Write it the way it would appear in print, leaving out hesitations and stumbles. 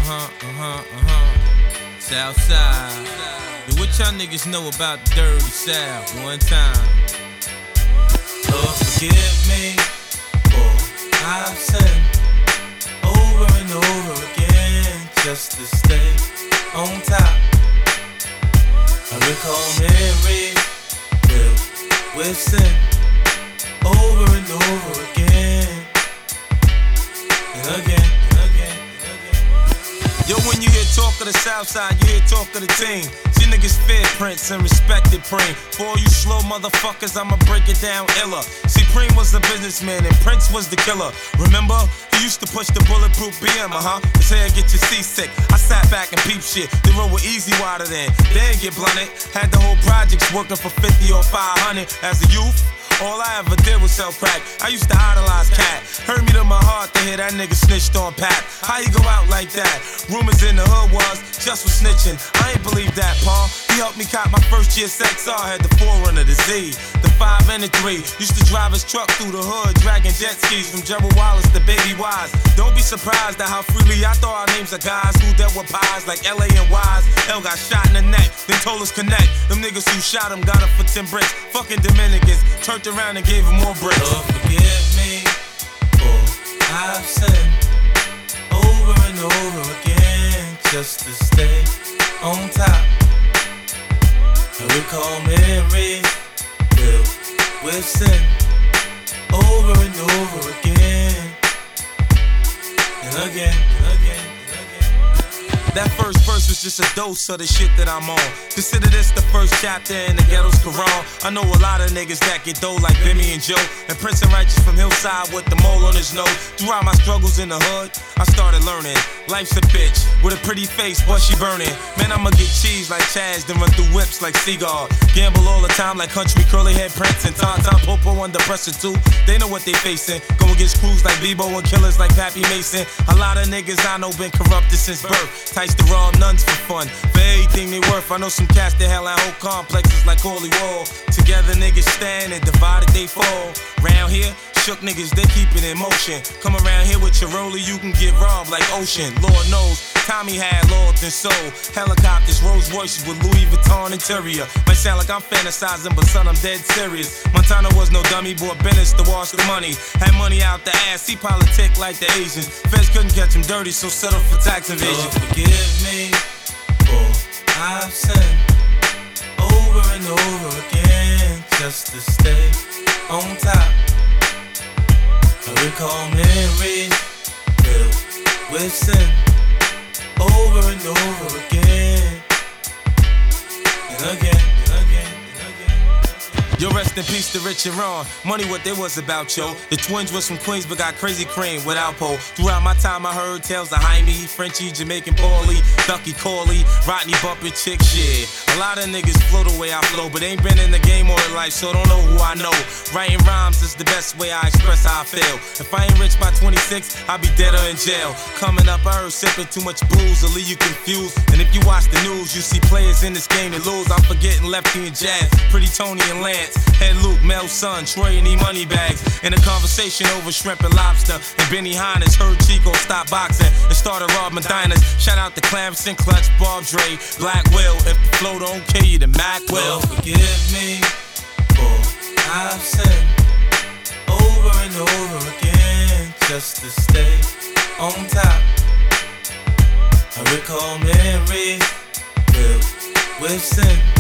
Southside. Yo, what y'all niggas know about the dirty South? One time. Lord, forgive me for I've sinned over and over again just to stay on top. I recall memories filled with sin over and over again and again. Yo, when you hear talk of the Southside, you hear talk of the team. See niggas fear Prince and respected Preem. For all you slow motherfuckers, I'ma break it down iller. See, Preem was the businessman and Prince was the killer. Remember? He used to push the bulletproof BM, His hair get you seasick. I sat back and peep shit. The road with easy water then. They ain't get blunted. Had the whole projects working for 50 or 500 as a youth. All I ever did was sell crack. I used to idolize Cat. Hurt me to my heart to hear that nigga snitched on Pat. How you go out like that? Rumors in the hood was just for snitching. I ain't believe that, Paul. He helped me cop my first year XR. Had the 4Runner, the Z, the 5 and the 3. Used to drive his truck through the hood, dragging jet skis from Gerald Wallace to Baby Wise. Don't be surprised at how freely I throw our names of guys who dealt with pies like LA and Wise. L got shot in the neck, then told us connect. Them niggas who shot him got him for 10 bricks. Fucking Dominicans turned around and gave him more bricks. Lord, forgive me for I've sinned over and over again just to stay on top. I recall memories filled with sin over and over again and again and again. That first verse was just a dose of the shit that I'm on. Consider this the first chapter in the ghetto's Quran. I know a lot of niggas that get dough like Bimmy and Joe, and Prince and Righteous from Hillside with the mole on his nose. Throughout my struggles in the hood, I started learning life's a bitch with a pretty face, but she burning. Man, I'ma get cheese like Chaz, then run through whips like Seagull. Gamble all the time like country curly head Prince and Tom Popo under pressure too. They know what they facing. Go against crews like Bebo and killers like Pappy Mason. A lot of niggas I know been corrupted since birth. Tights to rob nuns for fun, for everything they worth. I know some cats that hell out whole complexes like Holy Wall. Together niggas stand and divided they fall. Round here, shook niggas, they keep it in motion. Come around here with your roller, you can get robbed like Ocean. Lord knows, Tommy had loyalty and soul. Helicopters, Rolls Royces with Louis Vuitton interior. Might sound like I'm fantasizing, but son, I'm dead serious. Montana was no dummy, bought Bennett's to wash the money. Had money out the ass, he politic like the Asians. Feds couldn't catch him dirty, so settle for tax evasion. Lord, forgive me for I've sinned over and over again just to stay on top. I recall memories filled with sin over and over again and again. Yo, rest in peace to Rich and Ron. Money what they was about, yo. The twins was from Queens but got crazy cream with Alpo. Throughout my time I heard tales of Jaime, Frenchie, Jamaican Paulie, Ducky Corley, Rodney bumping chick shit. A lot of niggas flow the way I flow, but ain't been in the game all their life, so don't know who I know. Writing rhymes is the best way I express how I feel. If I ain't rich by 26, I'll be dead or in jail. Coming up, I heard sipping too much booze will leave you confused. And if you watch the news, you see players in this game that lose. I'm forgetting Lefty and Jazz, Pretty Tony and Lance. Head Luke, Mel's son, Troy and E money bags. In a conversation over shrimp and lobster. And Benny Hines heard Chico stop boxing and started robbing diners. Shout out to Clamson, Clutch, Bob Dre, Black Will. If the flow don't kill you, then Mac will. Forgive me for I've sinned over and over again just to stay on top. I recall memories filled with sin